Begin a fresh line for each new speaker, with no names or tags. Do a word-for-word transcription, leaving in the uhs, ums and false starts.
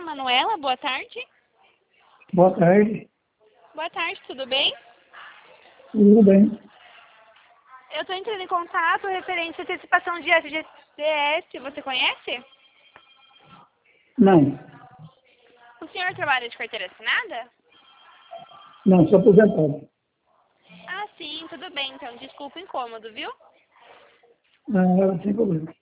Manuela, boa tarde.
Boa tarde.
Boa tarde, tudo bem?
Tudo bem.
Eu estou entrando em contato referente à antecipação de F G T S, você conhece?
Não.
O senhor trabalha de carteira assinada?
Não, sou aposentado.
Ah, sim, tudo bem, então desculpa o incômodo, viu?
Não, sem problema.